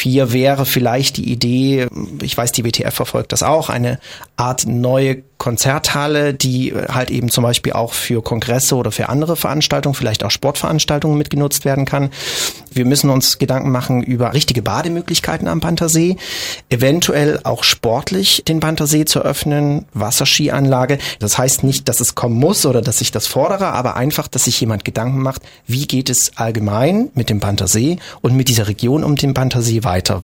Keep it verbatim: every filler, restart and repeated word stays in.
vier wäre vielleicht die Idee, ich weiß, die W T F verfolgt das auch, eine Art neue Konzerthalle, die halt eben zum Beispiel auch für Kongresse oder für andere Veranstaltungen, vielleicht auch Sportveranstaltungen mitgenutzt werden kann. Wir müssen uns Gedanken machen über richtige Bademöglichkeiten am Panthersee, eventuell auch sportlich den Panthersee zu öffnen, Wasserskianlage. Das heißt nicht, dass es kommen muss oder dass ich das fordere, aber einfach, dass sich jemand Gedanken macht, wie geht es allgemein mit dem Panthersee und mit dieser Region um den Panthersee weiter.